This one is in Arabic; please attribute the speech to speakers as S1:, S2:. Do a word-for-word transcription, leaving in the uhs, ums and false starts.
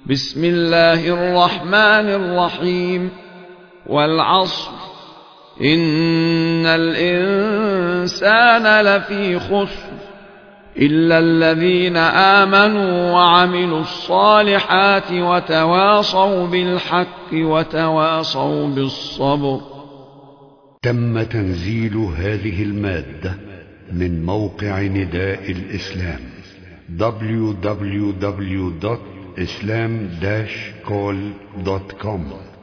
S1: بسم الله الرحمن الرحيم. والعصر إن الإنسان لفي خسر إلا الذين آمنوا وعملوا الصالحات وتواصوا بالحق وتواصوا بالصبر.
S2: تم تنزيل هذه المادة من موقع نداء الإسلام دبليو دبليو دبليو دوت إسلام داش كول دوت كوم.